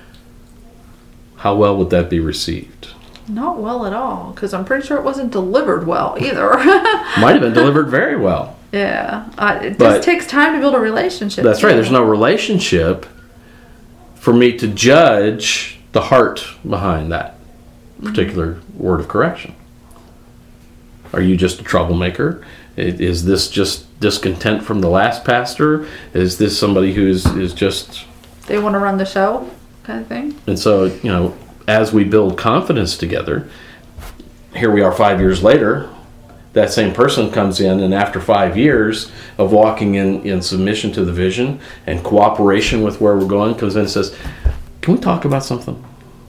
how well would that be received? Not well at all, because I'm pretty sure it wasn't delivered well either. Might have been delivered very well. Yeah. Uh, it But- just takes time to build a relationship. That's too. right. There's no relationship for me to judge the heart behind that particular word of correction. Are you just a troublemaker? I- Is this just discontent from the last pastor? Is this somebody who is, is just... They want to run the show, kind of thing. And so, you know, as we build confidence together, here we are five years later, that same person comes in, and after five years of walking in, in submission to the vision and cooperation with where we're going, comes in and says, can we talk about something?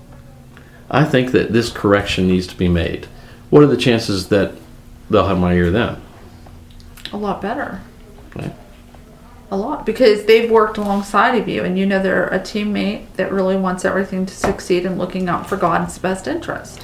I think that this correction needs to be made. What are the chances that they'll have my ear then? A lot better. Right? A lot. Because they've worked alongside of you, and you know they're a teammate that really wants everything to succeed and looking out for God's best interest.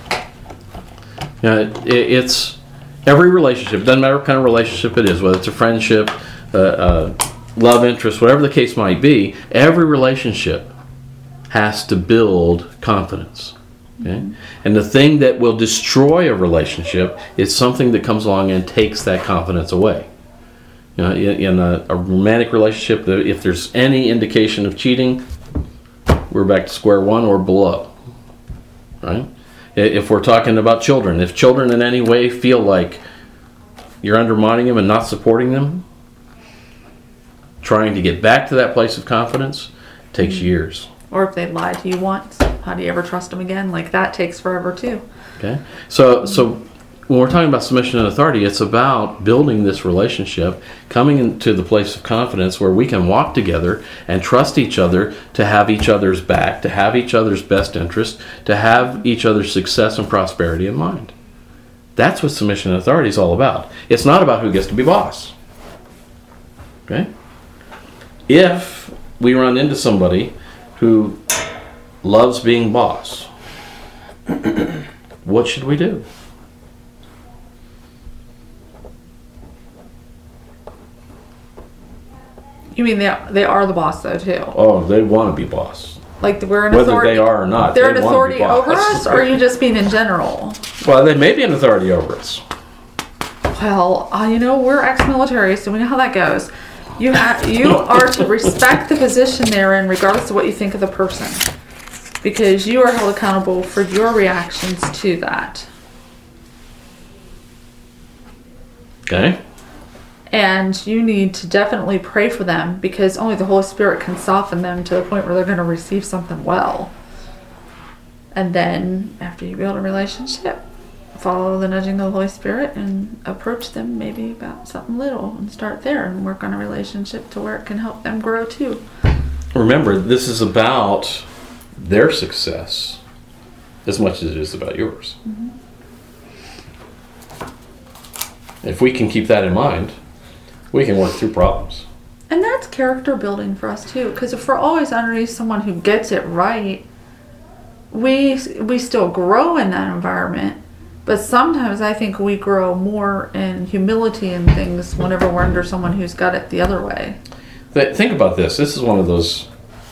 You know, it, it's every relationship, doesn't matter what kind of relationship it is, whether it's a friendship, uh, uh, love interest, whatever the case might be, every relationship has to build confidence. Okay? Mm-hmm. And the thing that will destroy a relationship is something that comes along and takes that confidence away. You know, in, in a, a romantic relationship, if there's any indication of cheating, we're back to square one or below, right? If we're talking about children, if children in any way feel like you're undermining them and not supporting them, trying to get back to that place of confidence takes years. Or if they lie to you once, how do you ever trust them again? Like, that takes forever too. Okay, so so when we're talking about submission and authority, it's about building this relationship, coming into the place of confidence where we can walk together and trust each other to have each other's back, to have each other's best interest, to have each other's success and prosperity in mind. That's what submission and authority is all about. It's not about who gets to be boss. Okay? If we run into somebody who loves being boss, what should we do? You mean they they are the boss though too? Oh, they want to be boss. Like we're an Whether authority. they are or not, They're they an want to authority be boss. over us, or are you just being in general? Well, they may be an authority over us. Well, uh, you know, we're ex-military, so we know how that goes. You have you are to respect the position they're in, regardless of what you think of the person, because you are held accountable for your reactions to that. Okay? And you need to definitely pray for them, because only the Holy Spirit can soften them to the point where they're going to receive something well. And then, after you build a relationship, follow the nudging of the Holy Spirit and approach them maybe about something little and start there and work on a relationship to where it can help them grow too. Remember, this is about their success as much as it is about yours. Mm-hmm. If we can keep that in mind, we can work through problems. And that's character building for us too, because if we're always underneath someone who gets it right, we we still grow in that environment. But sometimes I think we grow more in humility and things whenever we're under someone who's got it the other way. Th- Think about this. This is one of those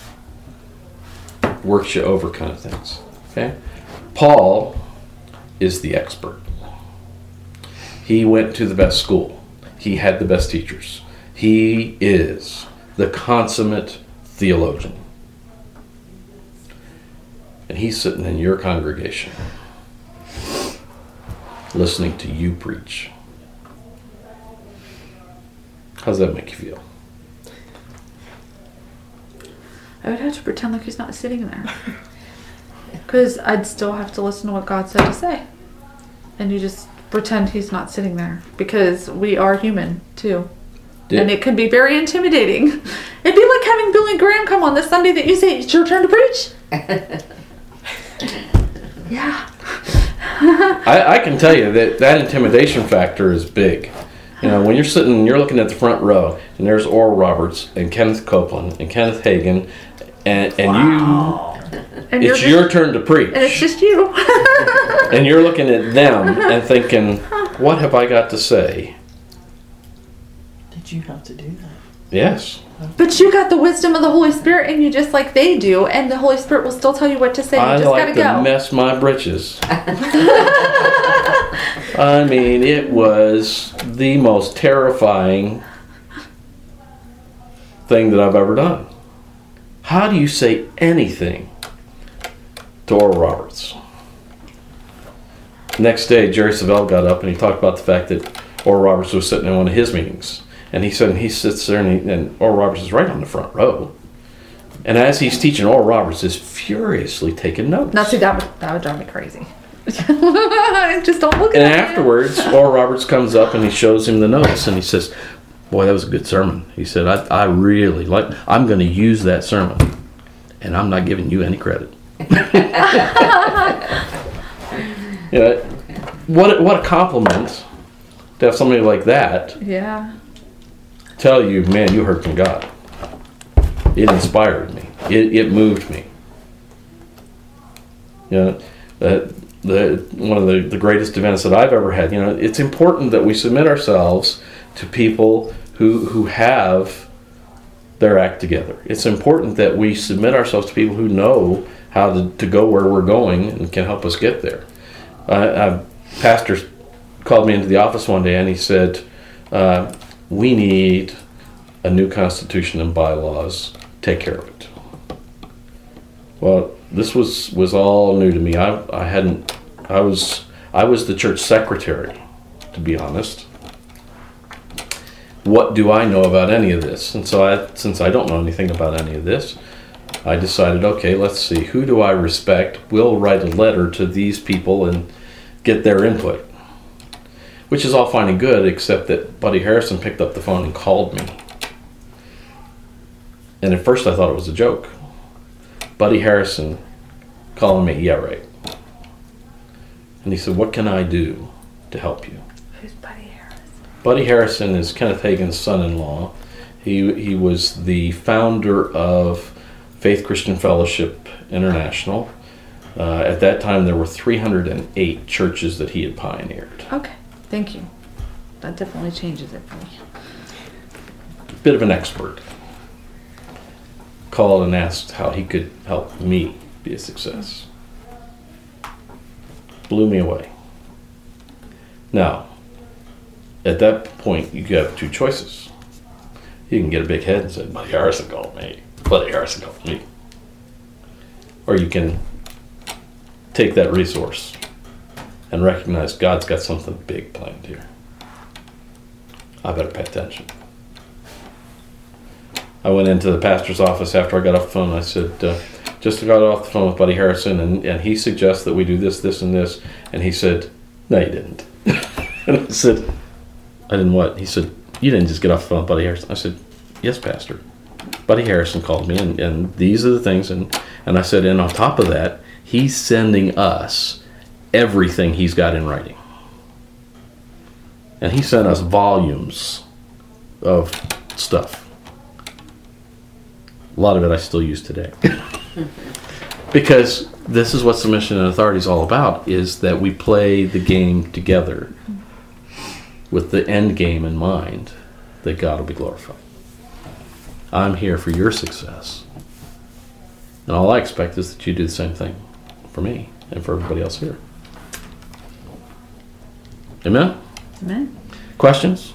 works you over kind of things. Okay? Paul is the expert. He went to the best school. He had the best teachers. He is the consummate theologian. And he's sitting in your congregation, listening to you preach. How does that make you feel? I would have to pretend like he's not sitting there. Because I'd still have to listen to what God said to say. And you just pretend he's not sitting there. Because we are human, too. Did, And it can be very intimidating. It'd be like having Billy Graham come on this Sunday that you say, it's your turn to preach. Yeah. I, I can tell you that that intimidation factor is big. You know, when you're sitting, you're looking at the front row, and there's Oral Roberts and Kenneth Copeland and Kenneth Hagin, and, and Wow. you, And it's you're your just- turn to preach. And it's just you. And you're looking at them and thinking, what have I got to say? Did you have to do that? Yes. But you got the wisdom of the Holy Spirit in you just like they do, and the Holy Spirit will still tell you what to say. You I just like gotta to go. mess my britches. I mean, it was the most terrifying thing that I've ever done. How do you say anything to Oral Roberts? Next day, Jerry Savelle got up and he talked about the fact that Oral Roberts was sitting in one of his meetings. And he said, and he sits there, and, he, and Oral Roberts is right on the front row. And as he's teaching, Oral Roberts is furiously taking notes. Now, see, that would, that would drive me crazy. Just don't look at And it. afterwards, Oral Roberts comes up and he shows him the notes, and he says, "Boy, that was a good sermon." He said, "I, I really like. I'm going to use that sermon, and I'm not giving you any credit." Yeah, what what a compliment to have somebody like that Yeah. tell you, "Man, you heard from God." It inspired me. It it moved me. You know, the the one of the, the greatest events that I've ever had. You know, it's important that we submit ourselves to people who who have their act together. It's important that we submit ourselves to people who know how to, to go where we're going and can help us get there. Uh, a pastor called me into the office one day and he said, uh, we need a new constitution and bylaws. Take care of it. Well, this was, was all new to me. I, I hadn't, I was, I was the church secretary, to be honest. What do I know about any of this? And so I, since I don't know anything about any of this, I decided, okay, let's see, who do I respect? We'll write a letter to these people and get their input. Which is all fine and good, except that Buddy Harrison picked up the phone and called me. And at first I thought it was a joke. Buddy Harrison calling me, yeah, right. And he said, what can I do to help you? Who's Buddy Harrison? Buddy Harrison is Kenneth Hagin's son-in-law. He, he was the founder of Faith Christian Fellowship International. Uh, at that time, there were three hundred eight churches that he had pioneered. Okay, thank you. That definitely changes it for me. Bit of an expert. Called and asked how he could help me be a success. Blew me away. Now, at that point, you have two choices. You can get a big head and say, Buddy Harrison called me. Buddy Harrison called me. Or you can take that resource and recognize God's got something big planned here. I better pay attention. I went into the pastor's office after I got off the phone. I said, uh, just got off the phone with Buddy Harrison, and, and he suggests that we do this, this, and this. And he said, no, you didn't. And I said, I didn't what? He said, you didn't just get off the phone with Buddy Harrison. I said, yes, Pastor. Buddy Harrison called me, and, and these are the things. And, and I said, and on top of that, he's sending us everything he's got in writing. And he sent us volumes of stuff. A lot of it I still use today. Because this is what submission and authority is all about, is that we play the game together with the end game in mind, that God will be glorified. I'm here for your success. And all I expect is that you do the same thing for me and for everybody else here. Amen? Amen. Questions?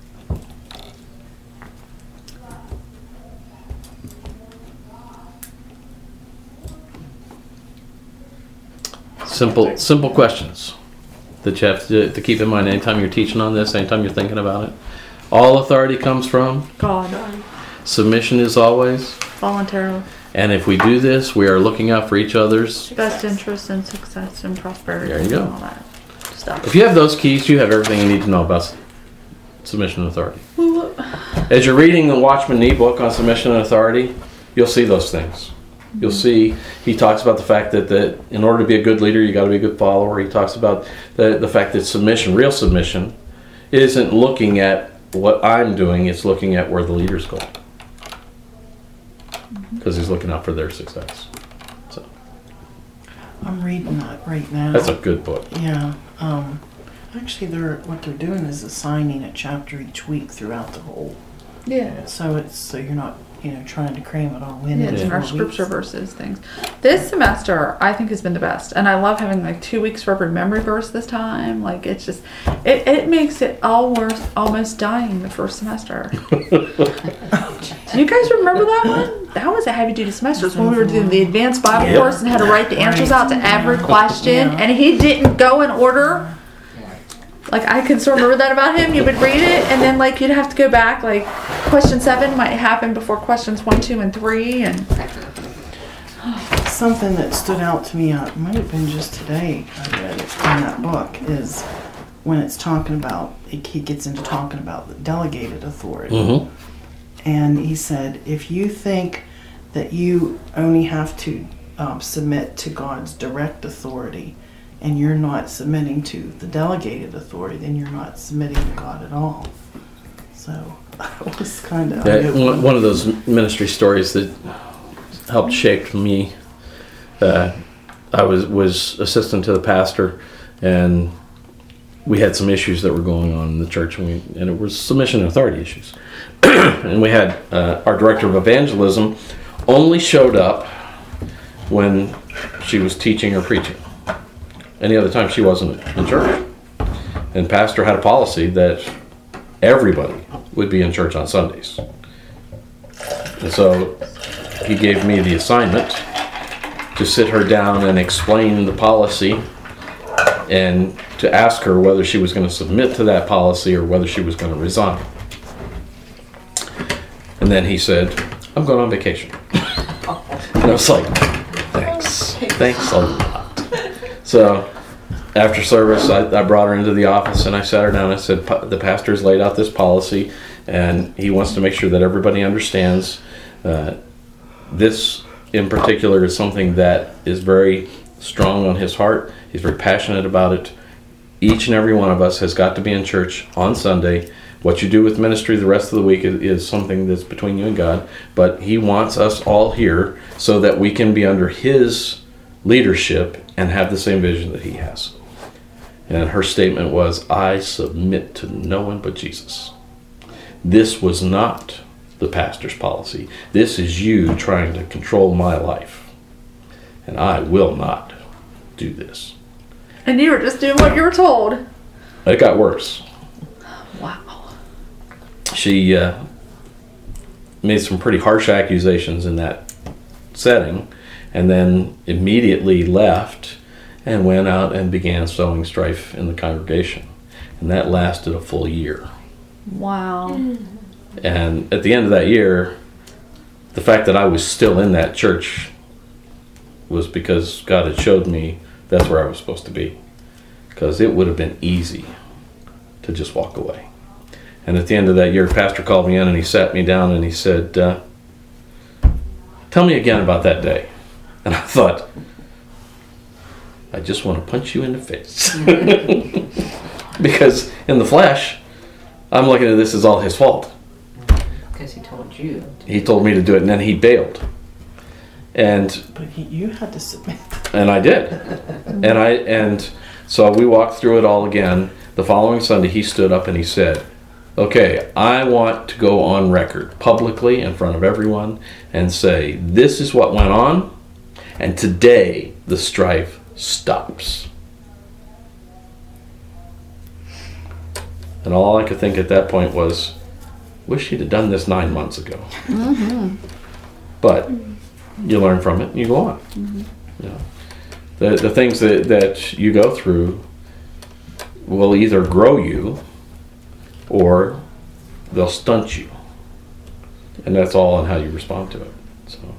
Simple, simple questions that you have to, to keep in mind anytime you're teaching on this, anytime you're thinking about it. All authority comes from God. Submission is always. Voluntarily. And if we do this, we are looking out for each other's. Best interest and success and prosperity. There you go. And all that stuff. If you have those keys, you have everything you need to know about submission and authority. As you're reading the Watchman Nee book on submission and authority, you'll see those things. You'll see he talks about the fact that, that in order to be a good leader, you got to be a good follower. He talks about the, the fact that submission, real submission, isn't looking at what I'm doing, it's looking at where the leader's going. Because he's looking out for their success. So I'm reading that right now. that's a good book. Yeah. Um, actually, they're what they're doing is assigning a chapter each week throughout the whole. Yeah. So it's so you're not you know trying to cram it all in. Yeah, in it's in our four scripture weeks. verses things. This semester, I think, has been the best, and I love having like two weeks for every memory verse this time. Like it's just, it, it makes it all worth almost dying the first semester. Do you guys remember that one? That was a heavy duty semester. It's when we were doing the advanced Bible Yep. course and had to write the answers out to every question, Yeah. and he didn't go in order. Like I can still remember that about him. You would read it, and then like you'd have to go back. Like question seven might happen before questions one, two, and three, and Something that stood out to me, uh, it might have been just today, I read it in that book, is when it's talking about, it, he gets into talking about the delegated authority. Mm-hmm. And he said, if you think that you only have to um, submit to God's direct authority and you're not submitting to the delegated authority, then you're not submitting to God at all. So it was kind of... Yeah, one one of those ministry stories that helped shape me. Uh, I was was assistant to the pastor, and we had some issues that were going on in the church, and, we, and it was submission and authority issues. And we had uh, our director of evangelism only showed up when she was teaching or preaching. Any other time she wasn't in church. And pastor had a policy that everybody would be in church on Sundays. And so he gave me the assignment to sit her down and explain the policy and to ask her whether she was going to submit to that policy or whether she was going to resign. And then he said, I'm going on vacation. And I was like, thanks. Thanks a lot. So after service, I, I brought her into the office and I sat her down and I said, the pastor's laid out this policy and he wants to make sure that everybody understands uh, this in particular is something that is very strong on his heart. He's very passionate about it. Each and every one of us has got to be in church on Sunday. What you do with ministry the rest of the week is, is something that's between you and God, but he wants us all here so that we can be under his leadership and have the same vision that he has. And her statement was, I submit to no one but Jesus. This was not the pastor's policy. This is you trying to control my life. And I will not do this. And you were just doing what you were told. It got worse. Wow. She uh, made some pretty harsh accusations in that setting and then immediately left and went out and began sowing strife in the congregation. And that lasted a full year. Wow. And at the end of that year, the fact that I was still in that church was because God had showed me that's where I was supposed to be. Because it would have been easy to just walk away. And at the end of that year, Pastor called me in and he sat me down and he said, uh, tell me again about that day. And I thought, I just want to punch you in the face. Because in the flesh, I'm looking at this as all his fault. Because he told you. He told me to do it and then he bailed. And But he, you had to submit. and I did. And I and so we walked through it all again. The following Sunday he stood up and he said, okay, I want to go on record publicly in front of everyone and say this is what went on and today the strife stops. And all I could think at that point was, wish he'd have done this nine months ago. Mm-hmm. But you learn from it and you go on. Mm-hmm. You know, the the things that, that you go through will either grow you or they'll stunt you. And that's all on how you respond to it. So